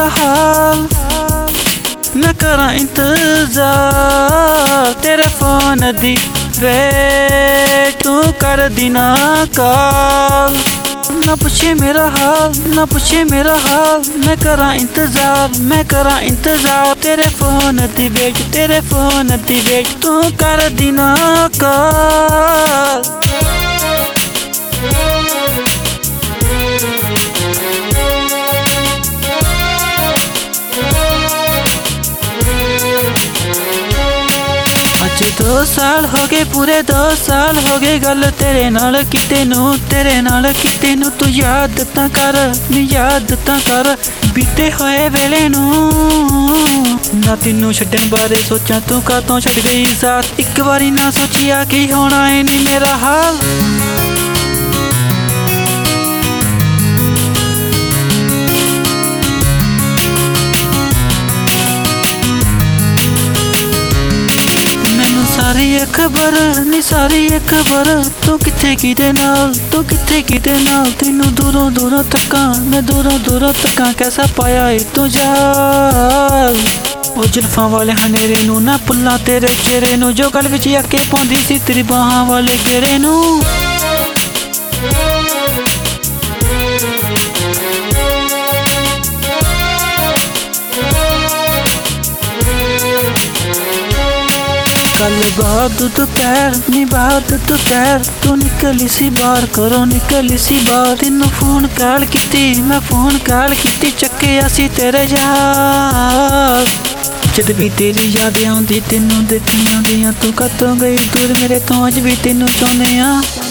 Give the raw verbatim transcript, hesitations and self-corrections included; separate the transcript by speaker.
Speaker 1: मेरा हाल, मैं करा इंतजार तेरे फोन दी वेट, तू कर देना कॉल। ना पूछे मेरा हाल, ना पूछे मेरा हाल, मैं करा इंतजार, मैं करा इंतजार तेरे फोन दी वेट, तेरे फोन दी वेट, तू कर देना कॉल। अज दो साल हो गए, पूरे दो साल हो गए गल तेरे नाल कीते नू, तेरे नाल कीते नू। तू याद तां कर, नी याद तां कर बीते होए वेले नू। ना तेनू छड्डण बारे सोचां, तू कातों छड्ड गई साथ। इक वारी ना सोचिया की होना है नी मेरा हाल। सारी खबर नी सारी खबर, तू किथे किदे नाल, तू किथे किदे नाल। तेनू दूरों दूरों तक्का, मैं दूरों दूरों तक्का, कैसा पाया है तू जाल। ओ जुल्फां वाले हनेरे नू ना पुल्ला तेरे चेहरे नू, जो गल विच आके पाउंदी सी तेरी बाहां वाले घेरे नू। कल बाद दोपहर नी बाद दोपहर, तू निकली सी बाहर करो, निकली सी बाहर। तेनू फोन कॉल कीती, मैं फोन कॉल कीती, चक्किया सी तेरे यार। जद भी तेरी याद आउंदी, तेनू देखी आउंदियां, तू कतों गई दूर मेरे तो अज भी तेनू चाहुंदे आ।